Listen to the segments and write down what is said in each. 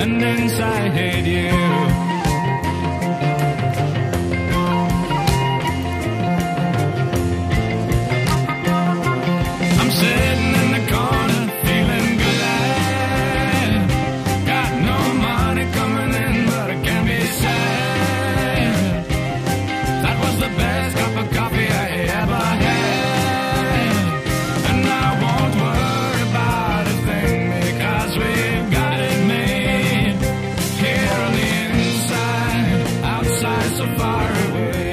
and inside you. I'm sitting in the corner feeling glad. Got no money coming in, but I can't be sad. That was the best cup of coffee I ever had. And I won't worry about a thing because we've got it made. Here on the inside, outside so far away.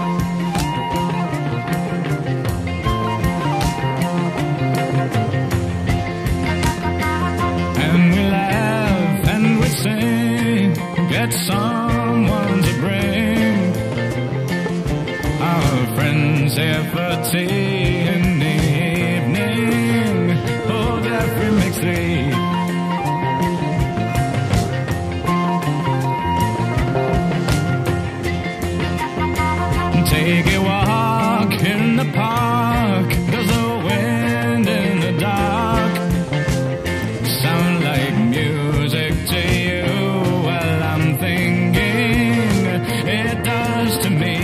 And we laugh and we sing, get someone to bring our friends here for tea in the evening. Hold every mix three. Take a walk in the park. Does the wind in the dark sound like music to you? Well, I'm thinking it does to me.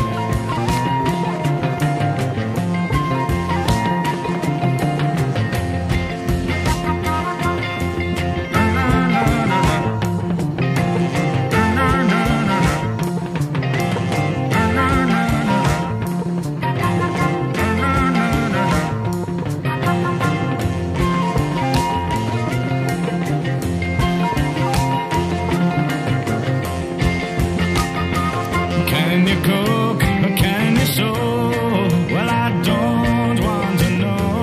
Can you cook or can you sew? Well, I don't want to know.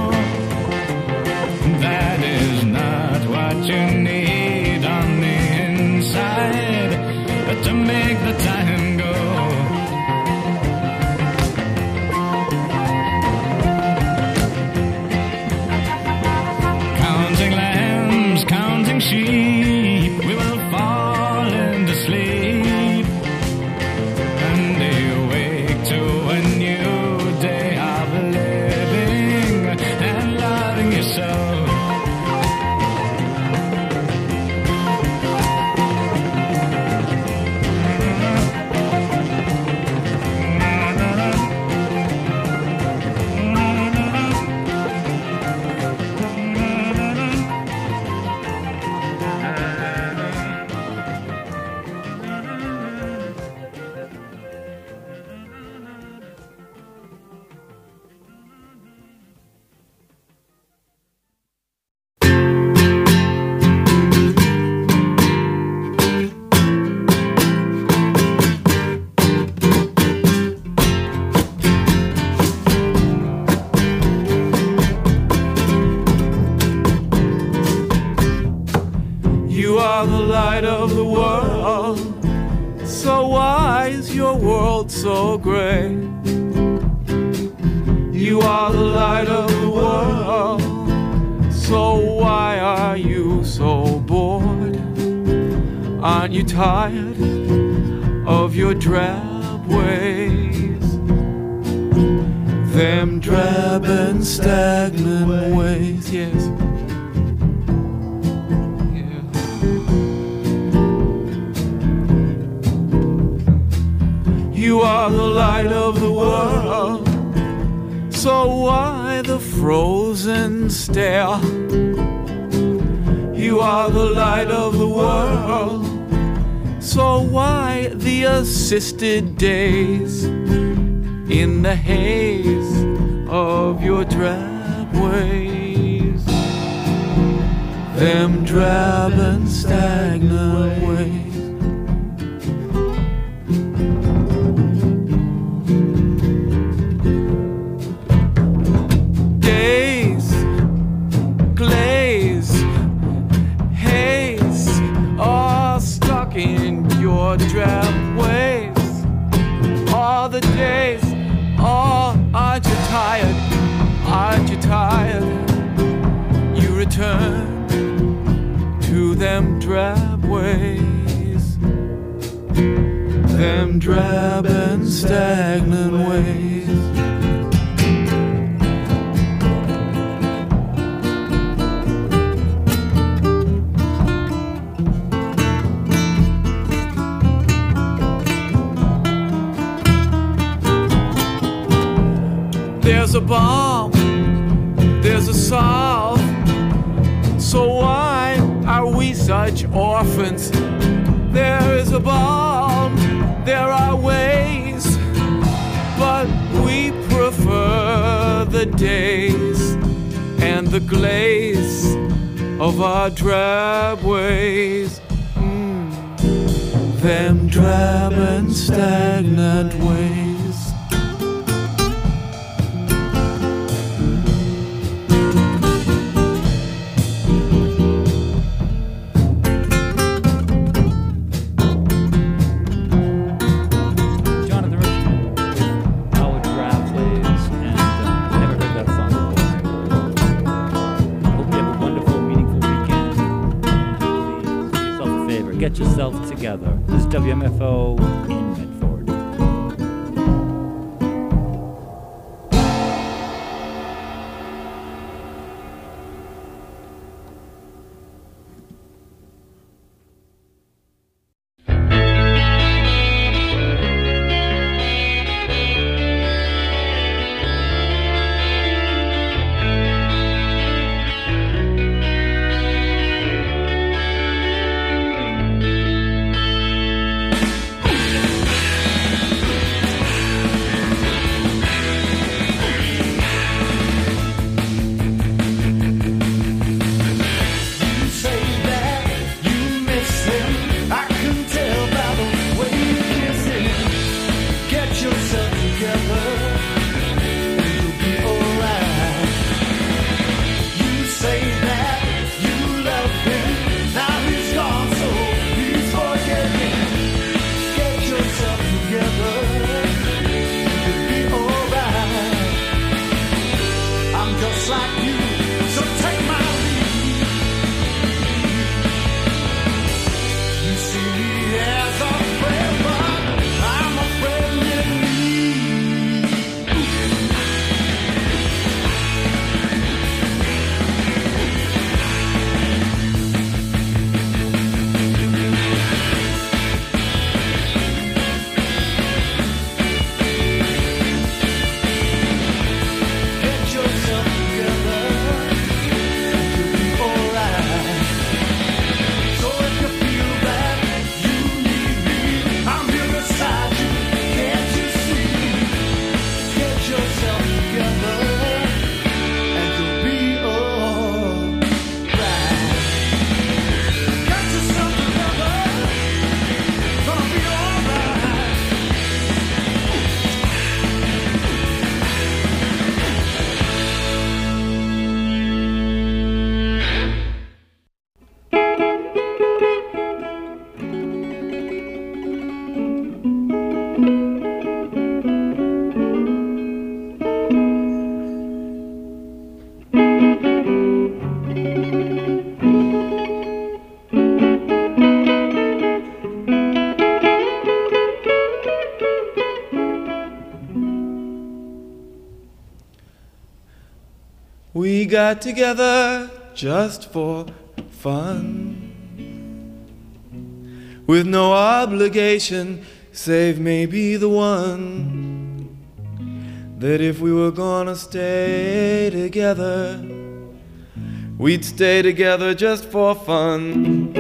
That is not what you need on the inside, but to make the time go. Counting lambs, counting sheep, we will fall into sleep and awake to a new day of living and loving you so. You are the light of the world, so why is your world so gray? You are the light of the world, so why are you so bored? Aren't you tired of your drab ways? Them drab and stagnant ways, yes. You are the light of the world, so why the frozen stare? You are the light of the world, so why the assisted days in the haze of your drab ways? Them drab and stagnant ways. Drab ways, all the days, oh, aren't you tired, aren't you tired? You return to them drab ways, them drab and stagnant ways. bomb, there's a solve. So why are we such orphans? There is a bomb, there are ways, but we prefer the days and the glaze of our drab ways. Them drab and stagnant ways. Get yourself together. This is WMFO in Medford. We got together just for fun, with no obligation save maybe the one that if we were gonna stay together, we'd stay together just for fun.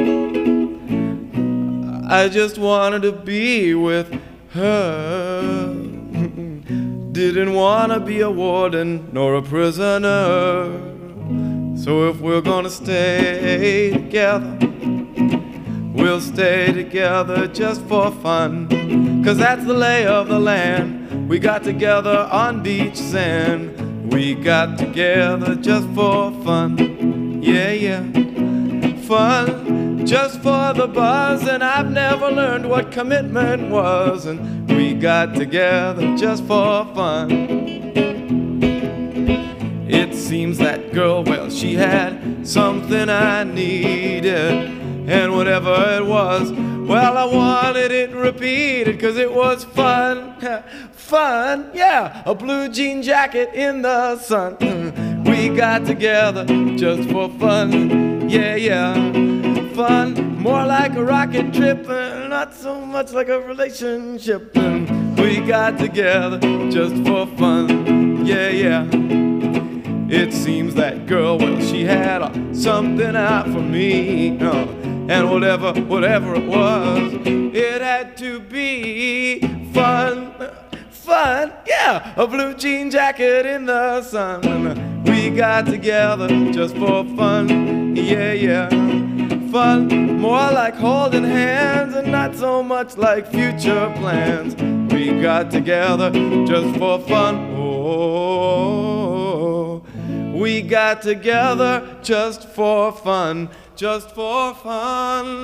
I just wanted to be with her, didn't want to be a warden nor a prisoner. So if we're gonna stay together, we'll stay together just for fun, 'cause that's the lay of the land. We got together on beach sand, we got together just for fun. Yeah, yeah, fun, just for the buzz. And I've never learned what commitment was, and we got together just for fun. It seems that girl, well, she had something I needed, and whatever it was, well, I wanted it repeated, 'cause it was fun. Fun, yeah, a blue jean jacket in the sun. We got together just for fun. Yeah, yeah, fun, more like a rocket trip, not so much like a relationship. We got together just for fun. yeah, yeah. It seems that girl, well, she had something out for me, and whatever it was, it had to be fun, yeah. A blue jean jacket in the sun. We got together just for fun, yeah, yeah. Fun, more like holding hands and not so much like future plans. We got together just for fun, oh. We got together just for fun, just for fun.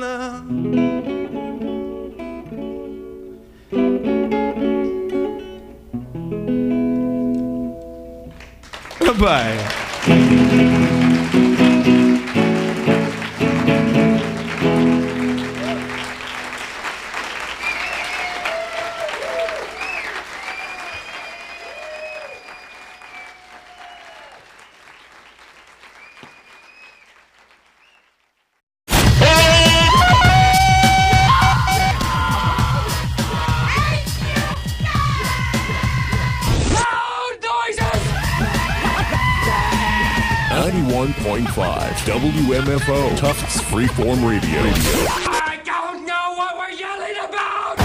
Bye. WMFO, Tufts Freeform Radio. I don't know what we're yelling about!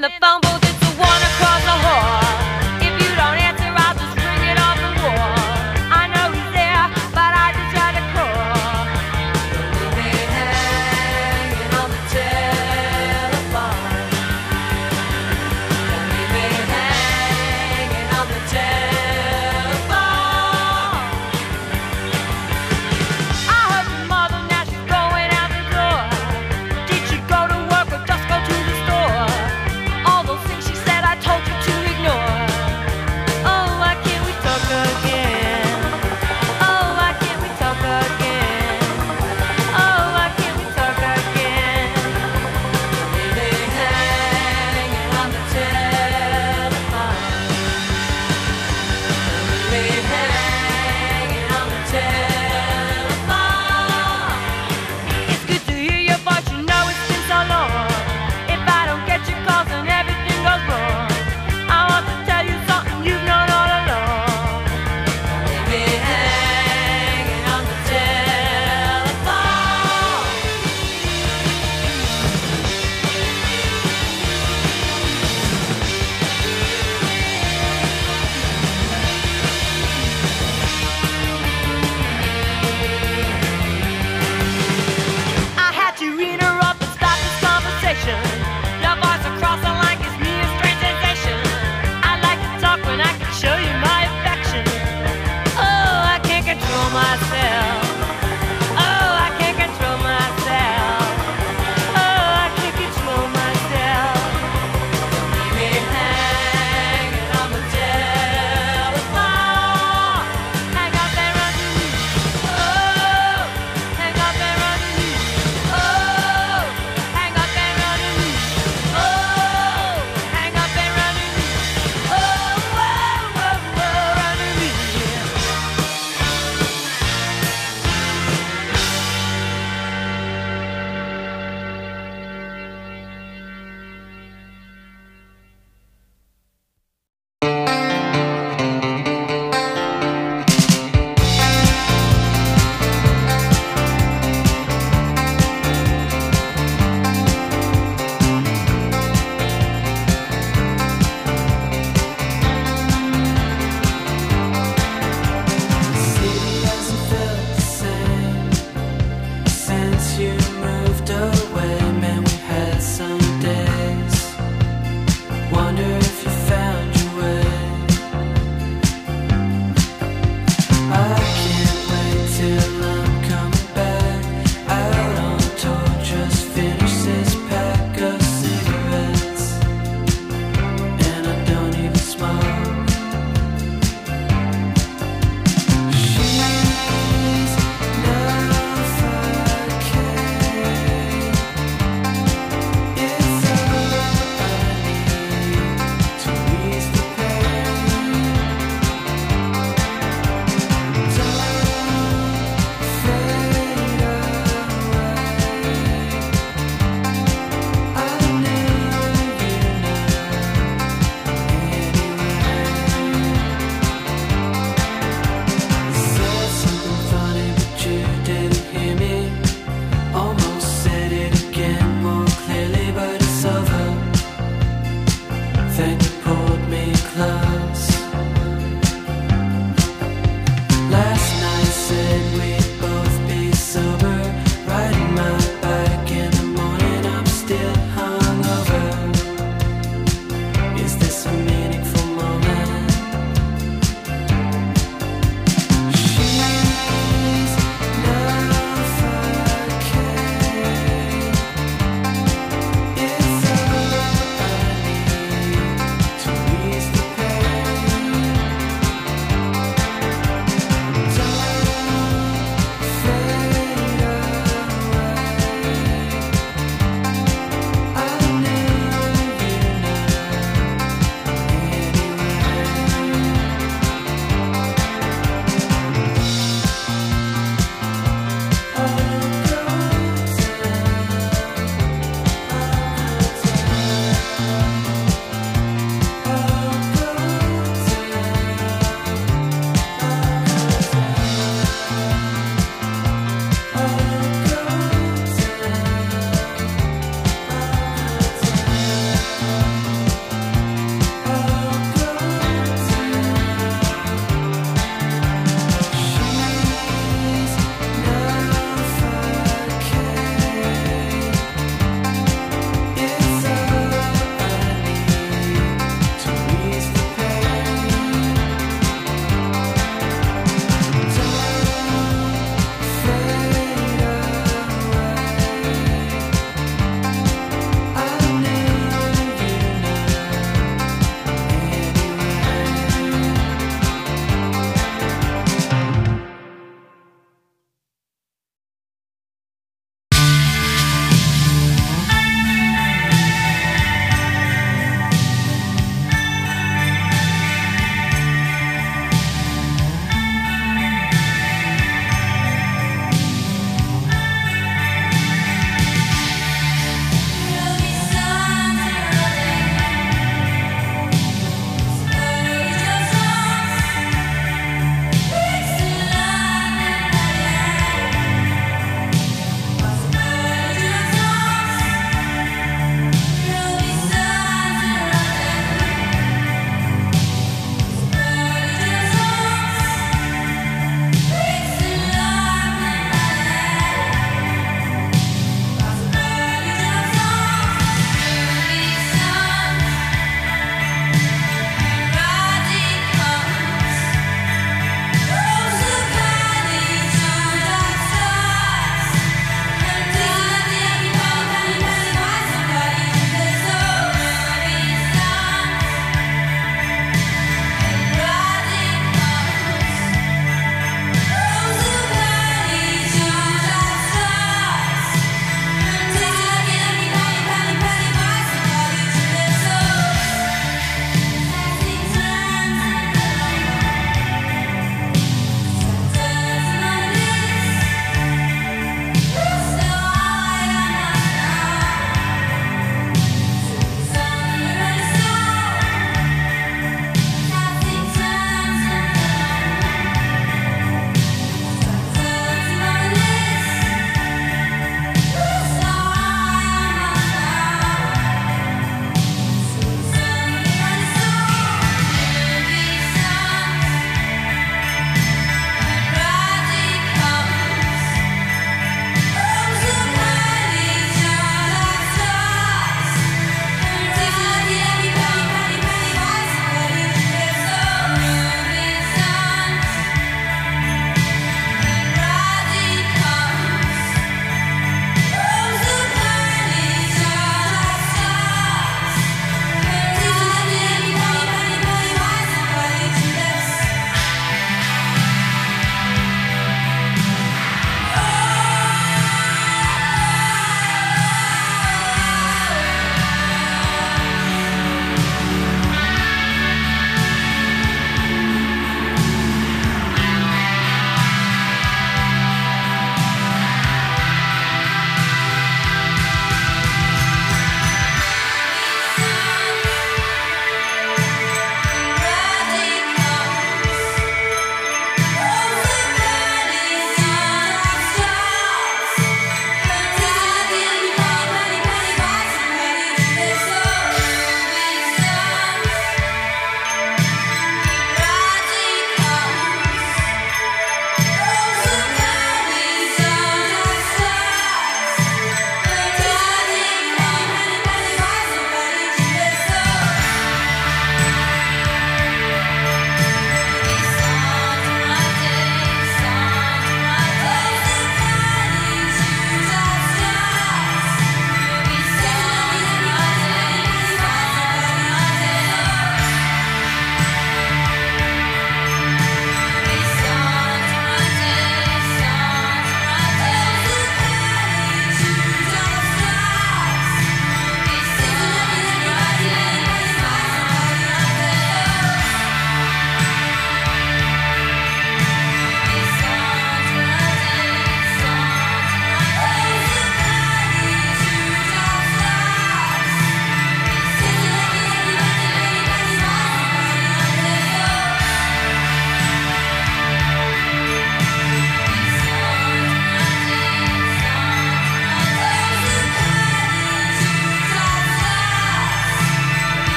the phone booth, it's the one across the hall. If you don't answer, I'll just ring it off the wall. I know he's there, but I just try to call. Leave me hanging on the telephone. Leave me hanging on the telephone. I heard your mother, now she's going out the door. Did she go to work or just go to the store? All those things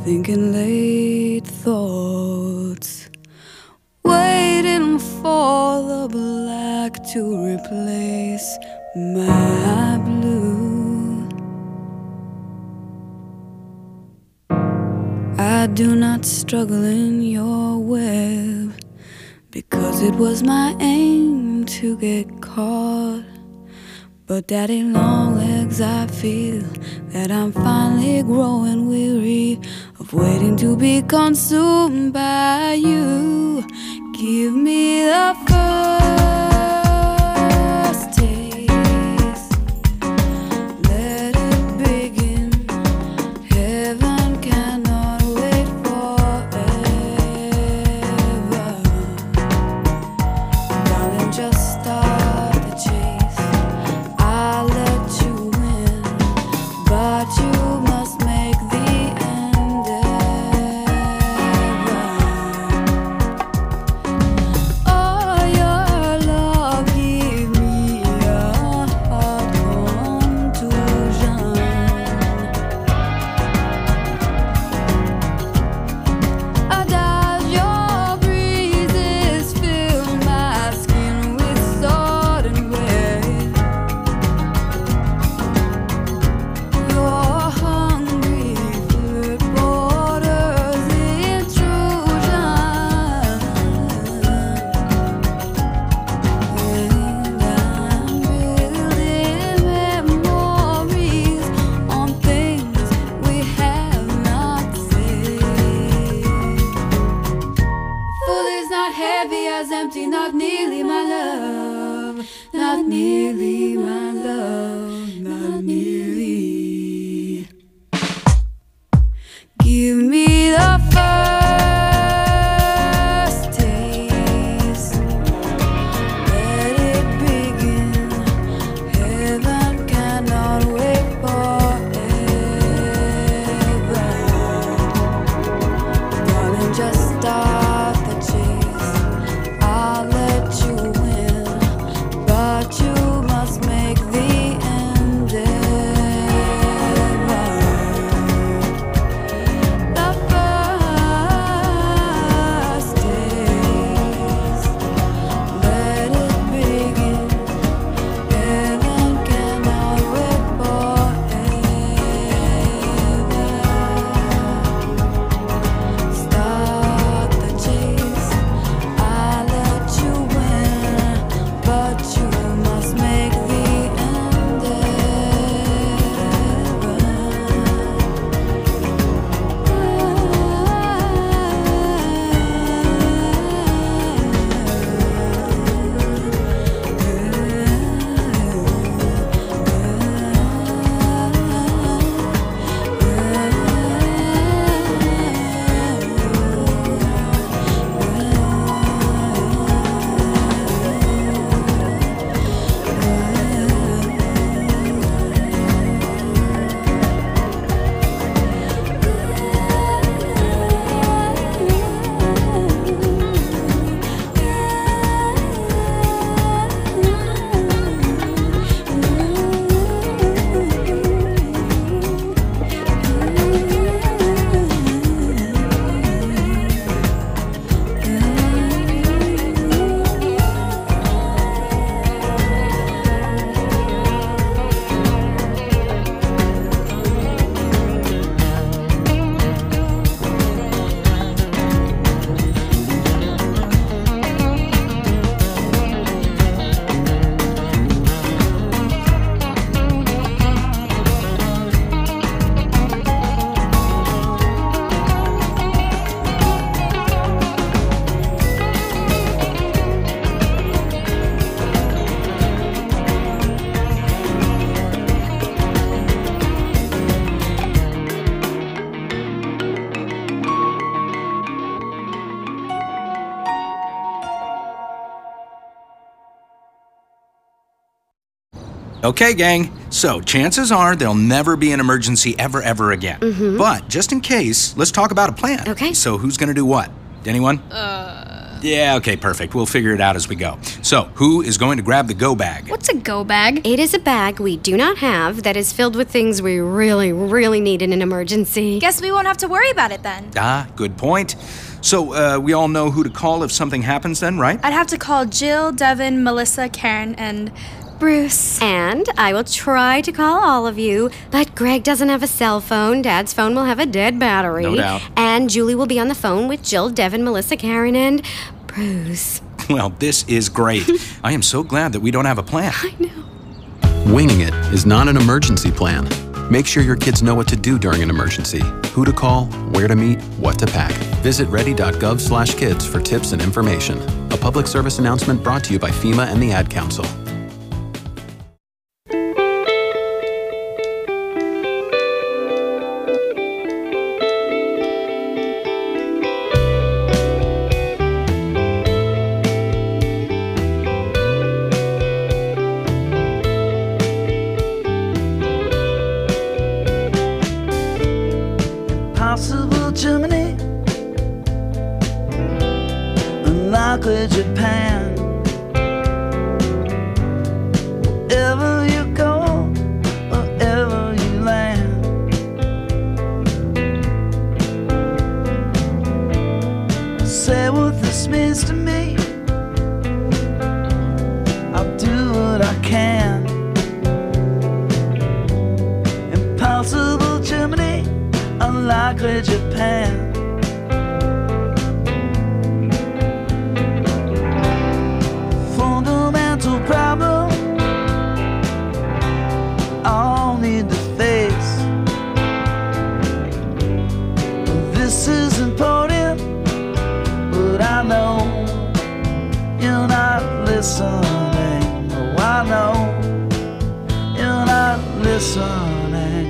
thinking late thoughts, waiting for the black to replace my blue. I do not struggle in your web, because it was my aim to get caught. But daddy long legs, I feel that I'm finally growing weary of waiting to be consumed by you. Give me the first taste, let it begin. Heaven cannot wait forever. Darling, just start the chase. I'll let you win, but you must make the endeavor. Oh, your love give me a heart contusion. Does your breezes fill my skin with sudden weight? Your hungry food borders intrusion, and I'm building memories on things we have not said. Full is not heavy as empty, not nearly my love, not nearly my love, not nearly. Give me the first taste, let it begin. Heaven cannot wait forever. Darling, just start the chase. I'll let you win, but you must make the endeavor. The first taste, let it begin. Heaven cannot wait forever. Start the chase. I'll let you win, but you must make the Okay, gang, so chances are there'll never be an emergency ever again. But just in case, let's talk about a plan. Okay. So who's gonna do what? Anyone? Yeah, okay, perfect. We'll figure it out as we go. So, who is going to grab the go bag? What's a go bag? It is a bag we do not have that is filled with things we really, really need in an emergency. Guess we won't have to worry about it then. Ah, good point. So, we all know who to call if something happens then, right? I'd have to call Jill, Devin, Melissa, Karen, and Bruce. And I will try to call all of you, but Greg doesn't have a cell phone. Dad's phone will have a dead battery. No doubt. And Julie will be on the phone with Jill, Devin, Melissa, Karen, and Bruce. Well, this is great. I am so glad that we don't have a plan. I know. Winging it is not an emergency plan. Make sure your kids know what to do during an emergency, who to call, where to meet, what to pack. Visit ready.gov/kids for tips and information. A public service announcement brought to you by FEMA and the Ad Council. Possible Germany, unlikely Japan. Wherever you go, wherever you land, say what this means to me. I'll do what I can. Impossible Germany, unlikely Japan. Fundamental problem I'll need to face. This is important, but I know you're not listening. Oh, I know you're not listening.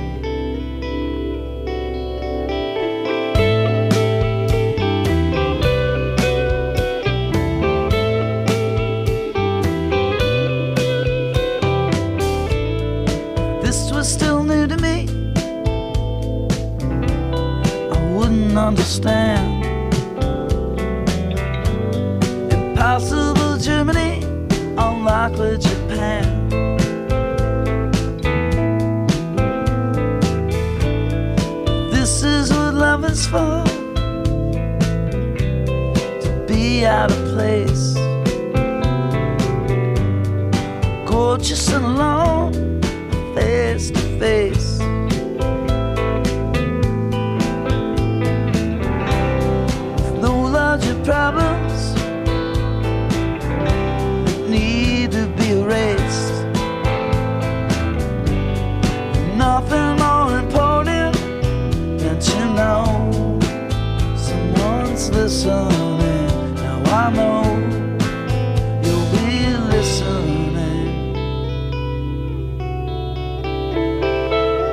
Still new to me, I wouldn't understand. Impossible Germany, unlikely Japan. This is what love is for, to be out of place, gorgeous and alone, face to face. With no larger problems that need to be erased. Nothing more important than to know someone's listening. Now I know you'll be listening.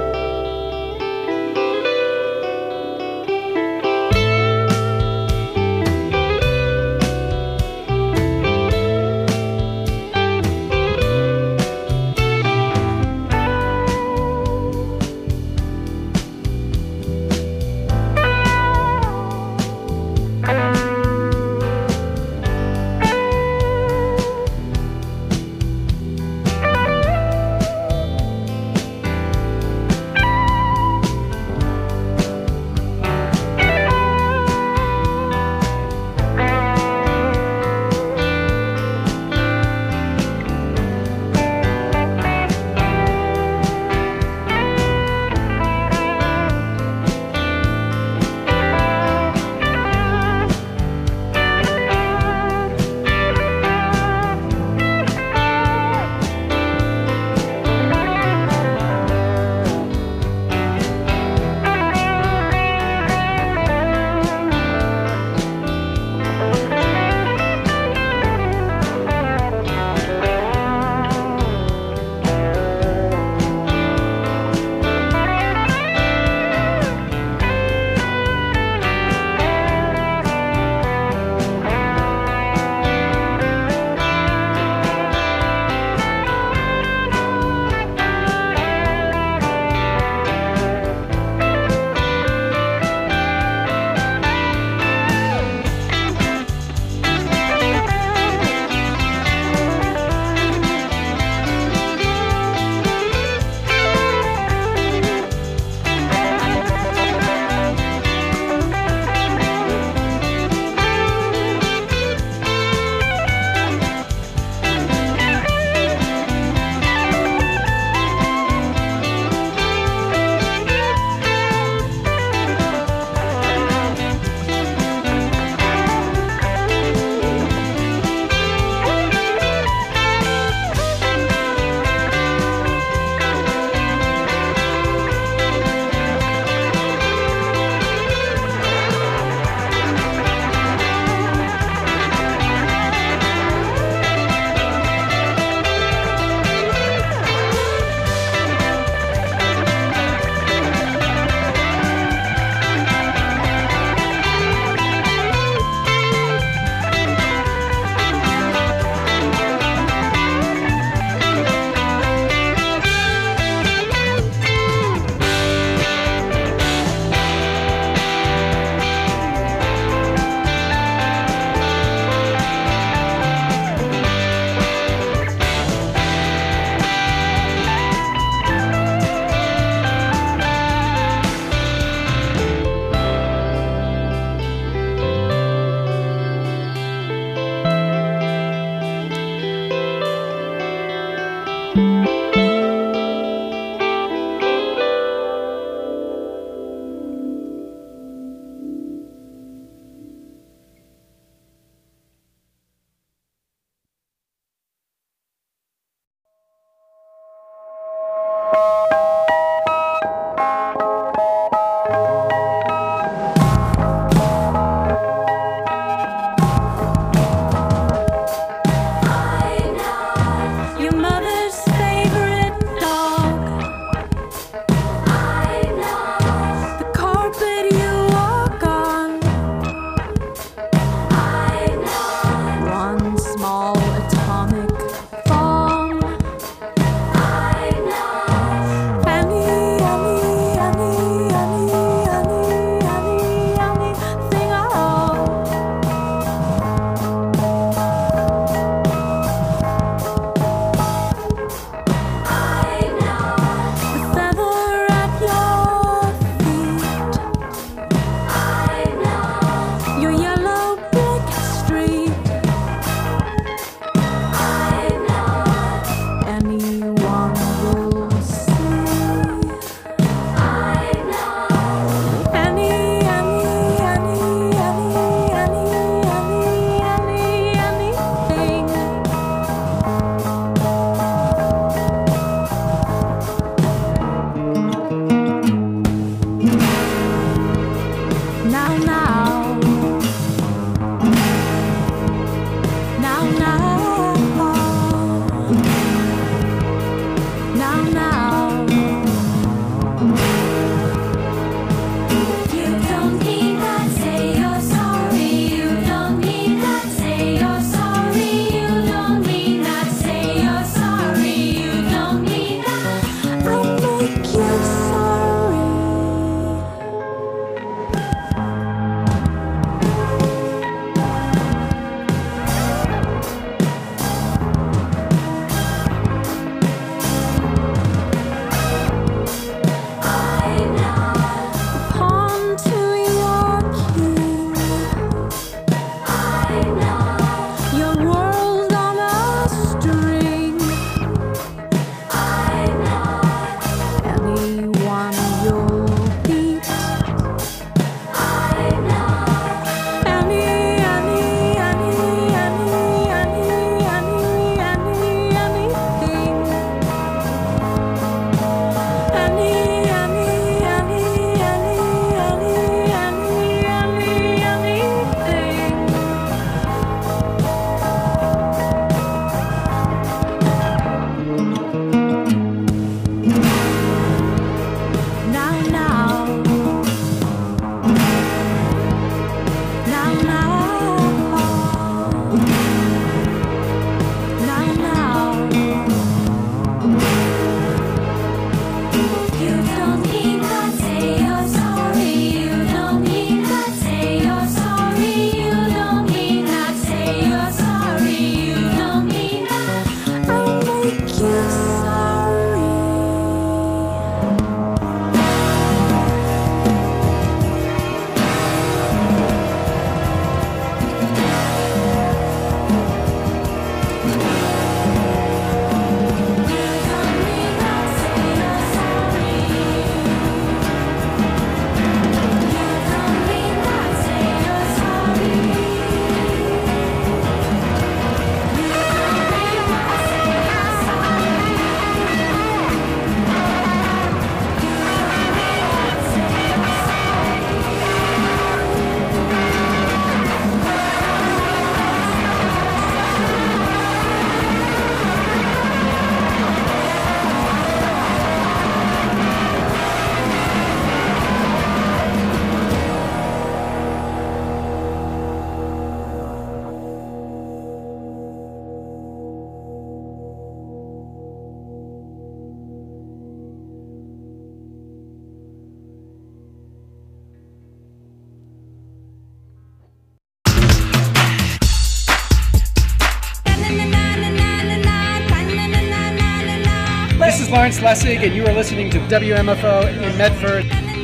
Lawrence Lessig, and you are listening to WMFO in Medford.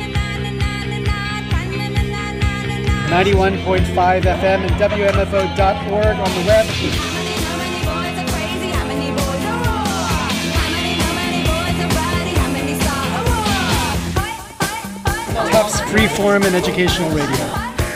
91.5 FM and WMFO.org on the web. Tufts Freeform and Educational Radio.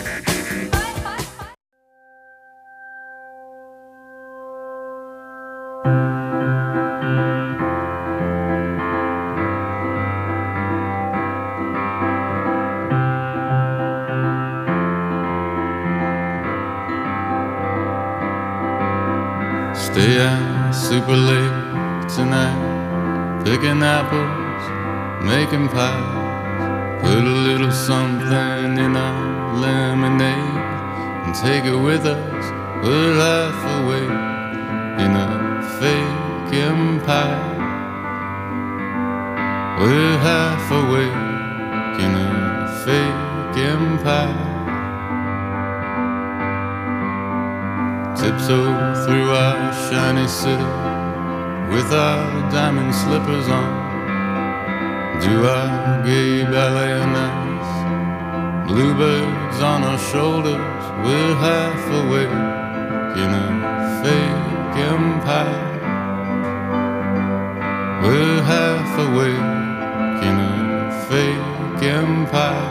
Stay out super late tonight, picking apples, making pies. Put a little something in our lemonade and take it with us. We're half awake in a fake empire. We're half awake in a fake empire. Tiptoe through our shiny city with our diamond slippers on. Do our gay ballet nights, bluebirds on our shoulders. We're half awake in a fake empire. We're half awake in a fake empire.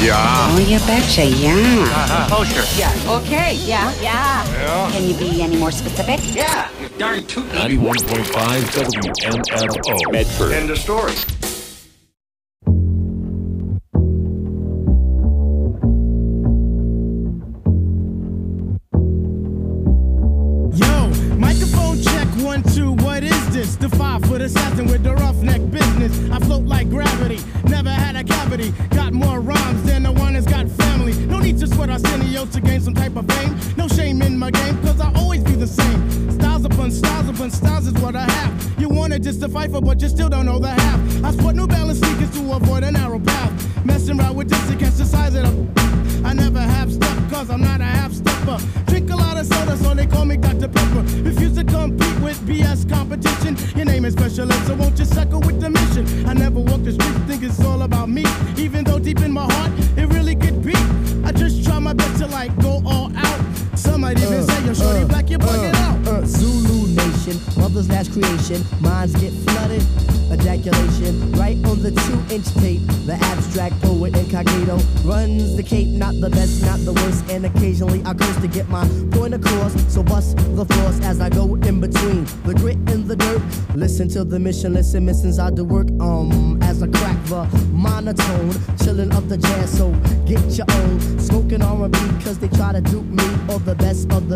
Yeah. Oh, you betcha, yeah. Kosher. Yeah. Okay. Yeah. Yeah. Can you be any more specific? Yeah. You darn tootin'. 91.5 WMFO. Medford. End of story. Yo, microphone check 1, 2. What is this? The 5-foot assassin with the roughneck business. I float like gravity. Never had a cavity. Got more rhymes than the one that's got family. No need to sweat Arsenio to gain some type of fame. No shame in my game, cause I always be the same. Styles upon styles upon styles is what I have. You wanted just to fight for, but you still don't know the half. I sport New Balance sneakers to avoid a narrow path. Messing around with this against the size of the... I never have stuff, cause I'm not a half-stepper. Drink a lot of soda, so they call me Dr. Pepper. Refuse to compete with BS competition. Your name is Special Ed, so won't you suckle with the mission? I never walk the street, think it's all about me. Even though deep in my heart, it really could be. I just try my best to like go all out. Some might even say, yo, shorty black, you're bugging out. Zulu Nation, mother's last creation. Minds get flooded, ejaculation. Right on the 2-inch tape. The abstract poet incognito runs the cape, not the best, not the worst. And occasionally I curse to get my point across. So bust the floors as I go in between the grit and the dirt. Listen to the mission, listen, missions I do work. As I crack the monotone, chillin' up the jazz, so get your own. Smoking R&B cause they try to dupe me, or the best of the